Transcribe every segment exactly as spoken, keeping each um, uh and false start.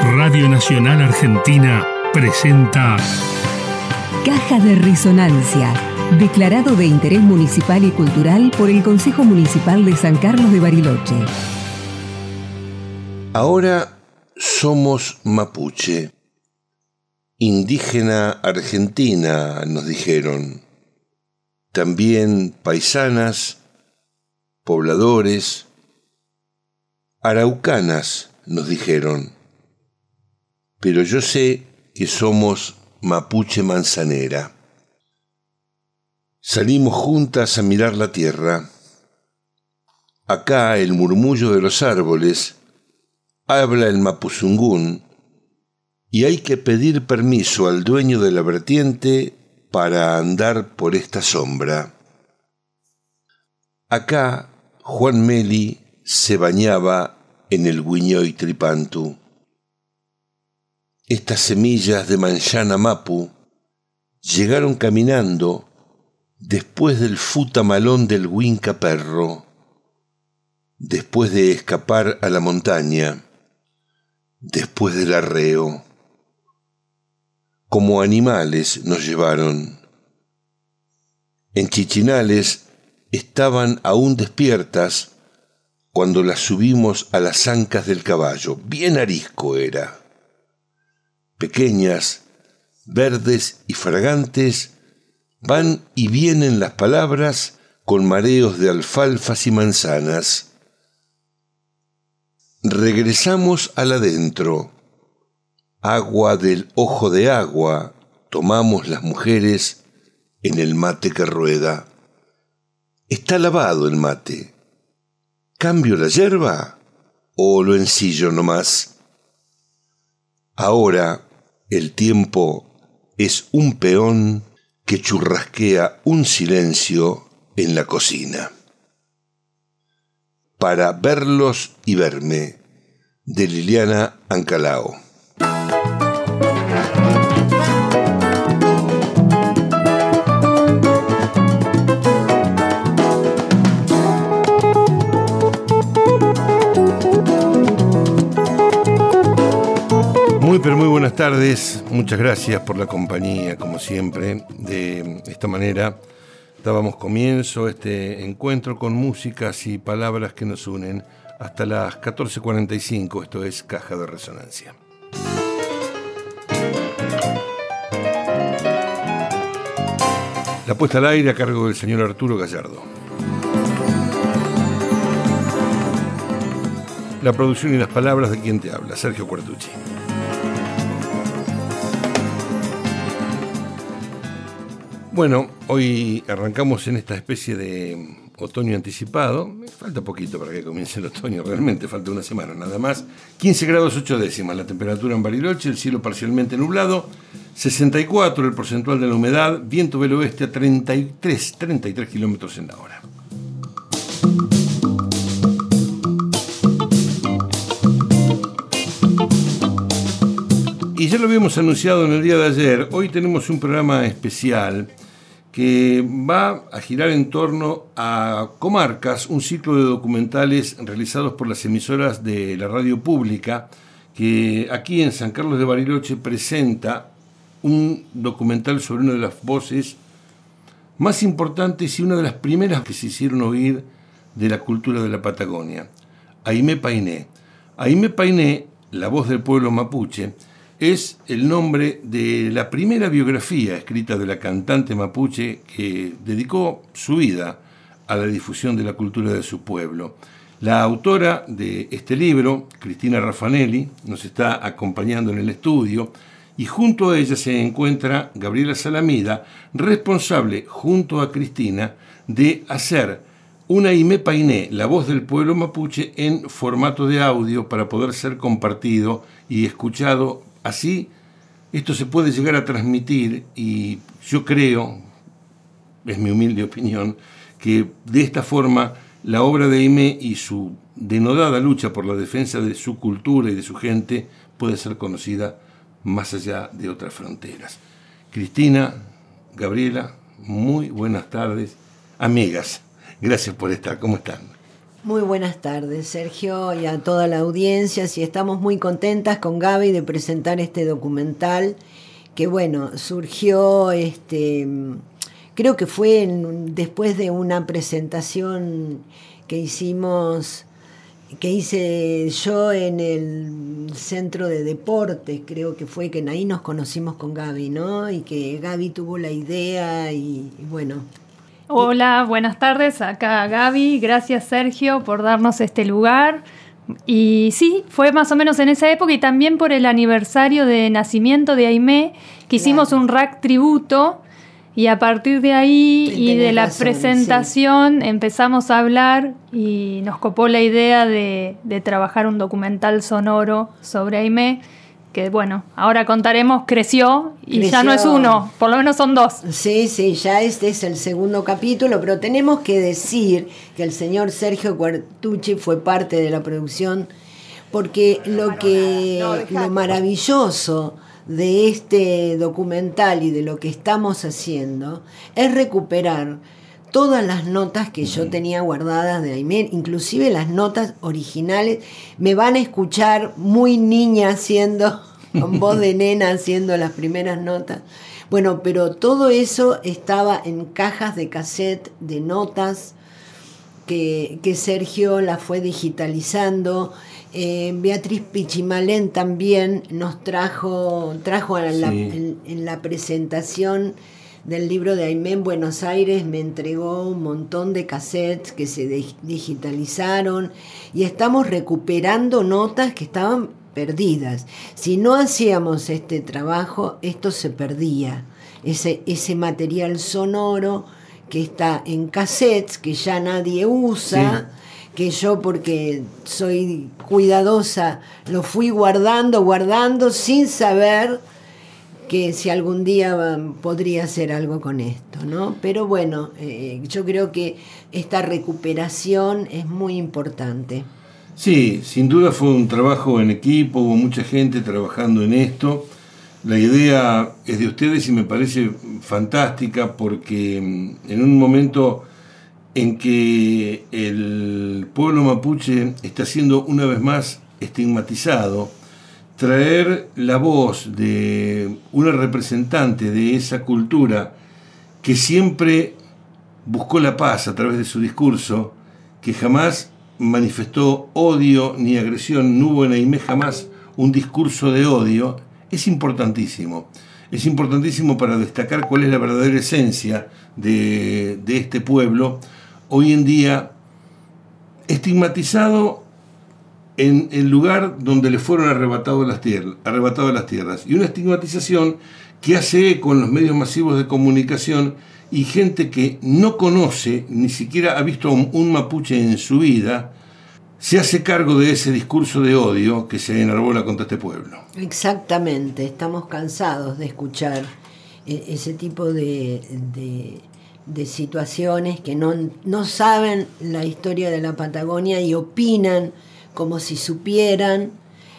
Radio Nacional Argentina presenta Caja de Resonancia, declarado de interés municipal y cultural por el Consejo Municipal de San Carlos de Bariloche. Ahora somos mapuche, indígena argentina, nos dijeron. También paisanas, pobladores, araucanas, nos dijeron. Pero yo sé que somos mapuche manzanera. Salimos juntas a mirar la tierra. Acá el murmullo de los árboles habla el mapuzungún y hay que pedir permiso al dueño de la vertiente para andar por esta sombra. Acá Juan Meli se bañaba en el Guiñoy Tripantu. Estas semillas de manzana mapu llegaron caminando después del futamalón del Huinca Perro, después de escapar a la montaña, después del arreo. Como animales nos llevaron. En Chichinales estaban aún despiertas cuando las subimos a las ancas del caballo. Bien arisco era. Pequeñas, verdes y fragantes, van y vienen las palabras con mareos de alfalfas y manzanas. Regresamos al adentro. Agua del ojo de agua tomamos las mujeres en el mate que rueda. Está lavado el mate. ¿Cambio la yerba o lo ensillo nomás? Ahora el tiempo es un peón que churrasquea un silencio en la cocina. Para verlos y verme, de Liliana Ancalao. Muy, pero muy buenas tardes. Muchas gracias por la compañía, como siempre. De esta manera dábamos comienzo a este encuentro con músicas y palabras que nos unen hasta las catorce cuarenta y cinco. Esto es Caja de Resonancia. La puesta al aire a cargo del señor Arturo Gallardo. La producción y las palabras de quien te habla, Sergio Cuartucci. Bueno, hoy arrancamos en esta especie de otoño anticipado. Falta poquito para que comience el otoño, realmente falta una semana nada más. quince grados ocho décimas la temperatura en Bariloche, el cielo parcialmente nublado, sesenta y cuatro el porcentual de la humedad, viento del oeste a treinta y tres kilómetros en la hora. Y ya lo habíamos anunciado en el día de ayer, hoy tenemos un programa especial que va a girar en torno a Comarcas, un ciclo de documentales realizados por las emisoras de la radio pública, que aquí en San Carlos de Bariloche presenta un documental sobre una de las voces más importantes y una de las primeras que se hicieron oír de la cultura de la Patagonia, Aimé Painé. Aimé Painé, la voz del pueblo mapuche, es el nombre de la primera biografía escrita de la cantante mapuche que dedicó su vida a la difusión de la cultura de su pueblo. La autora de este libro, Cristina Raffanelli, nos está acompañando en el estudio y junto a ella se encuentra Gabriela Salamida, responsable junto a Cristina de hacer una Aimé Painé, la voz del pueblo mapuche, en formato de audio para poder ser compartido y escuchado. Así, esto se puede llegar a transmitir y yo creo, es mi humilde opinión, que de esta forma la obra de Aimé y su denodada lucha por la defensa de su cultura y de su gente puede ser conocida más allá de otras fronteras. Cristina, Gabriela, muy buenas tardes. Amigas, gracias por estar. ¿Cómo están? Muy buenas tardes, Sergio, y a toda la audiencia. Sí, estamos muy contentas con Gaby de presentar este documental que, bueno, surgió, este, creo que fue en, después de una presentación que hicimos, que hice yo en el Centro de Deportes, creo que fue que ahí nos conocimos con Gaby, ¿no? Y que Gaby tuvo la idea y, y bueno... Hola, buenas tardes, acá Gaby, gracias Sergio por darnos este lugar. Y sí, fue más o menos en esa época y también por el aniversario de nacimiento de Aimé, que hicimos claro. un rack tributo y a partir de ahí sí, y de la razón, presentación sí. empezamos a hablar y nos copó la idea de, de trabajar un documental sonoro sobre Aimé. Que bueno, ahora contaremos, creció y creció. Ya no es uno, por lo menos son dos. Sí, sí, ya este es el segundo capítulo, pero tenemos que decir que el señor Sergio Quartucci fue parte de la producción, porque lo que no, lo maravilloso de este documental y de lo que estamos haciendo es recuperar todas las notas que yo tenía guardadas de Aimé, inclusive las notas originales. Me van a escuchar muy niña haciendo, con voz de nena haciendo las primeras notas. Bueno, pero todo eso estaba en cajas de cassette de notas que, que Sergio las fue digitalizando. Eh, Beatriz Pichimalén también nos trajo, trajo en la, sí. en, en la presentación del libro de Aimé en Buenos Aires, me entregó un montón de cassettes que se de- digitalizaron y estamos recuperando notas que estaban perdidas. Si no hacíamos este trabajo, esto se perdía. Ese, ese material sonoro que está en cassettes, que ya nadie usa, sí. que yo, porque soy cuidadosa, lo fui guardando, guardando, sin saber que si algún día podría hacer algo con esto, ¿no? Pero bueno, eh, yo creo que esta recuperación es muy importante. Sí, sin duda fue un trabajo en equipo, hubo mucha gente trabajando en esto. La idea es de ustedes y me parece fantástica porque en un momento en que el pueblo mapuche está siendo una vez más estigmatizado, traer la voz de una representante de esa cultura que siempre buscó la paz a través de su discurso, que jamás manifestó odio ni agresión, no hubo en Aimé jamás un discurso de odio, es importantísimo. Es importantísimo para destacar cuál es la verdadera esencia de, de este pueblo, hoy en día estigmatizado en el lugar donde le fueron arrebatadas las tierras, arrebatadas las tierras. Y una estigmatización que hace eco en los medios masivos de comunicación y gente que no conoce, ni siquiera ha visto un, un mapuche en su vida, se hace cargo de ese discurso de odio que se enarbola contra este pueblo. Exactamente, estamos cansados de escuchar ese tipo de, de, de situaciones que no, no saben la historia de la Patagonia y opinan como si supieran,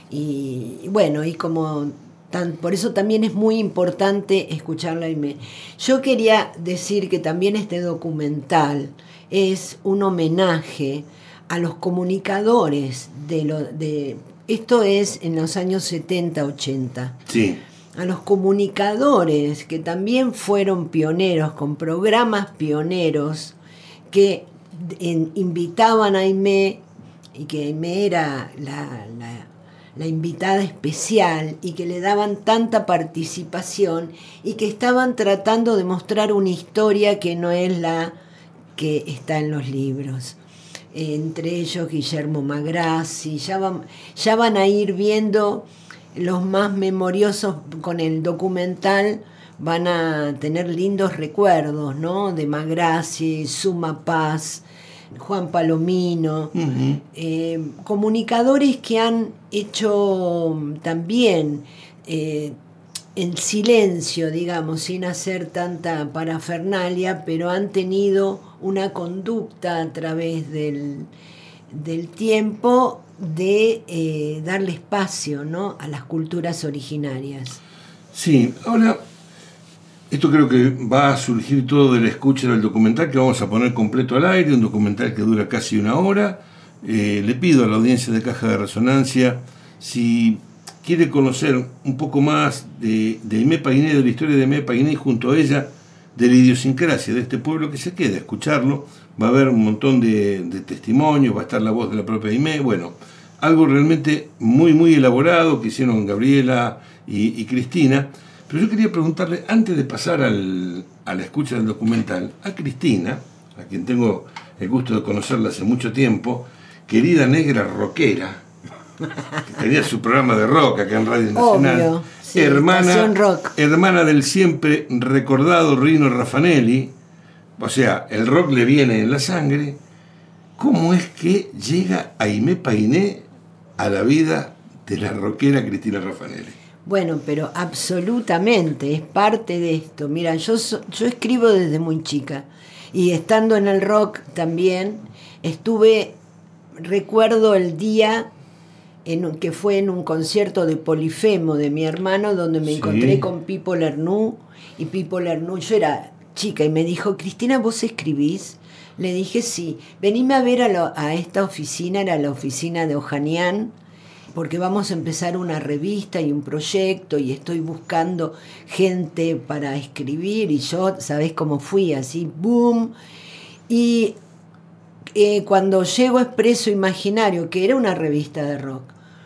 y bueno, y como tan, por eso también es muy importante escucharla. Yo quería decir que también este documental es un homenaje a los comunicadores de lo de esto es en los años setenta, ochenta. Sí. A los comunicadores que también fueron pioneros, con programas pioneros que en, invitaban a Aimé, y que Aimé era la, la, la invitada especial y que le daban tanta participación y que estaban tratando de mostrar una historia que no es la que está en los libros. Entre ellos Guillermo Magrassi, ya van, ya van a ir viendo los más memoriosos con el documental, van a tener lindos recuerdos, ¿no? De Magrassi, Suma Paz, Juan Palomino, uh-huh. eh, comunicadores que han hecho también eh, en silencio, digamos, sin hacer tanta parafernalia, pero han tenido una conducta a través del, del tiempo de eh, darle espacio, ¿no?, a las culturas originarias. Sí, ahora... Esto creo que va a surgir todo de la escucha del documental que vamos a poner completo al aire, un documental que dura casi una hora, eh, le pido a la audiencia de Caja de Resonancia si quiere conocer un poco más de, de Aimé Painé, de la historia de Aimé Painé, y junto a ella de la idiosincrasia de este pueblo, que se quede a escucharlo. Va a haber un montón de, de testimonios, va a estar la voz de la propia Aimé, bueno, algo realmente muy, muy elaborado que hicieron Gabriela y, y Cristina. Pero yo quería preguntarle, antes de pasar al, a la escucha del documental, a Cristina, a quien tengo el gusto de conocerla hace mucho tiempo, querida negra rockera, que tenía su programa de rock acá en Radio Nacional. Obvio, sí, hermana, rock. hermana del siempre recordado Rino Raffanelli, o sea, el rock le viene en la sangre. ¿Cómo es que llega Aimé Painé a la vida de la rockera Cristina Raffanelli? Bueno, pero absolutamente, es parte de esto. Mira, yo, so, yo escribo desde muy chica, y estando en el rock también, estuve, recuerdo el día en, que fue en un concierto de Polifemo de mi hermano, donde me sí. encontré con Pipo Lernoux, y Pipo Lernoux, yo era chica, y me dijo, Cristina, ¿vos escribís? Le dije, sí, venime a ver a, lo, a esta oficina, era la oficina de Ojanian, porque vamos a empezar una revista y un proyecto, y estoy buscando gente para escribir, y yo, ¿sabés cómo fui? Así, boom. Y eh, cuando llego a Expreso Imaginario, que era una revista de rock,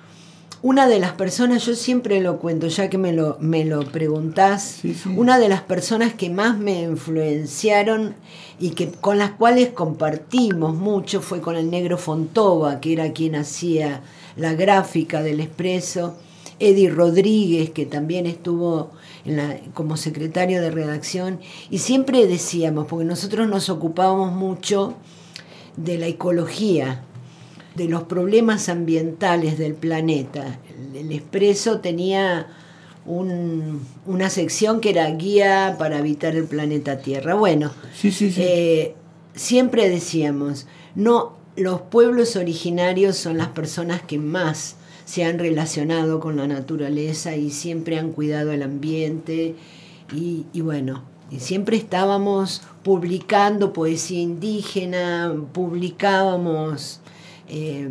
una de las personas, yo siempre lo cuento, ya que me lo, me lo preguntás, sí, sí. una de las personas que más me influenciaron y que con las cuales compartimos mucho fue con el Negro Fontova, que era quien hacía la gráfica del Expreso, Eddie Rodríguez, que también estuvo en la, como secretario de redacción, y siempre decíamos, porque nosotros nos ocupábamos mucho de la ecología, de los problemas ambientales del planeta. El, el Expreso tenía un, una sección que era guía para habitar el planeta Tierra. Bueno, sí, sí, sí. Eh, siempre decíamos, no, los pueblos originarios son las personas que más se han relacionado con la naturaleza y siempre han cuidado el ambiente, y, y bueno, y siempre estábamos publicando poesía indígena, publicábamos Eh,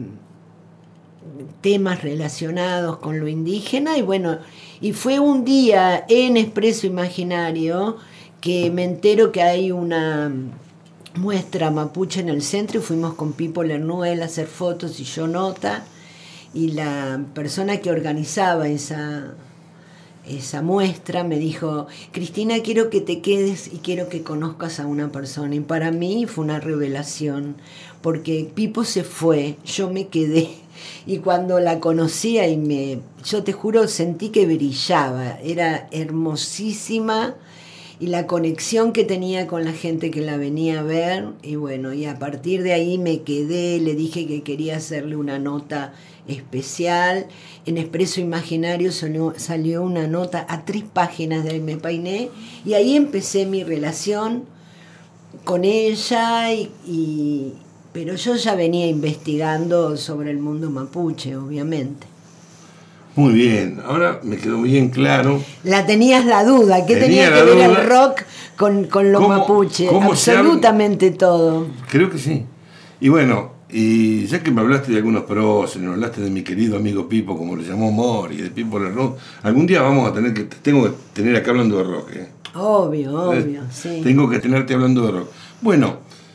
temas relacionados con lo indígena, y bueno, y fue un día en Expreso Imaginario que me entero que hay una muestra mapuche en el centro, y fuimos con Pipo Lernoux a hacer fotos y yo nota, y la persona que organizaba esa esa muestra me dijo, Cristina, quiero que te quedes y quiero que conozcas a una persona. Y para mí fue una revelación, porque Pipo se fue, yo me quedé, y cuando la conocía, y me, yo te juro, sentí que brillaba, era hermosísima, y la conexión que tenía con la gente que la venía a ver, y bueno, y a partir de ahí me quedé, le dije que quería hacerle una nota especial. En Expreso Imaginario salió, salió una nota a tres páginas de Aimé Painé, y ahí empecé mi relación con ella, y, y, pero yo ya venía investigando sobre el mundo mapuche, obviamente. Muy bien, ahora me quedó bien claro. La tenías la duda, ¿qué tenía, tenía que ver duda. el rock con, con lo ¿Cómo, mapuche? ¿cómo Absolutamente habla? Todo. Creo que sí. Y bueno, y ya que me hablaste de algunos próceres, me hablaste de mi querido amigo Pipo, como le llamó Mori, de Pipo Lernoux, algún día vamos a tener que, tengo que tener acá hablando de rock. ¿eh? Obvio, obvio, ¿Eh? sí. Tengo que tenerte hablando de rock. Bueno,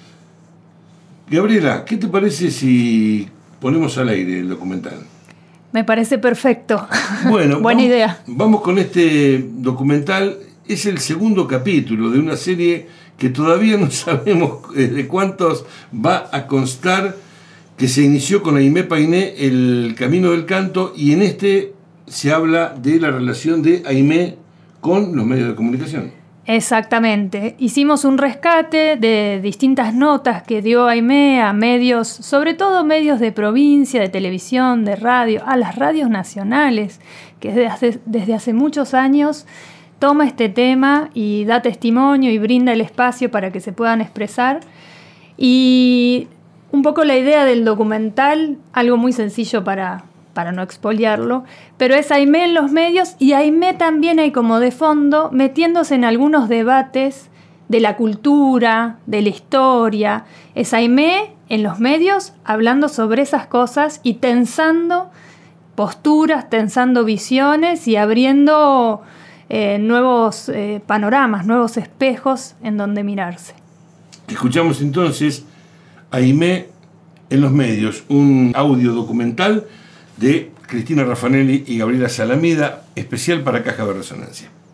Gabriela, ¿qué te parece si ponemos al aire el documental? Me parece perfecto. Bueno, buena vamos, idea. Vamos con este documental. Es el segundo capítulo de una serie que todavía no sabemos de cuántos va a constar, que se inició con Aimé Painé, El Camino del Canto, y en este se habla de la relación de Aimé con los medios de comunicación. Exactamente. Hicimos un rescate de distintas notas que dio Aimé a medios, sobre todo medios de provincia, de televisión, de radio, a las radios nacionales, que desde hace, desde hace muchos años toma este tema y da testimonio y brinda el espacio para que se puedan expresar. Y un poco la idea del documental, algo muy sencillo para... para no expoliarlo, pero es Aimé en los medios, y Aimé también hay como de fondo, metiéndose en algunos debates de la cultura, de la historia. Es Aimé en los medios hablando sobre esas cosas y tensando posturas, tensando visiones y abriendo eh, nuevos eh, panoramas, nuevos espejos en donde mirarse. Escuchamos entonces a Aimé en los medios, un audio documental de Cristina Raffanelli y Gabriela Salamida, especial para Caja de Resonancia.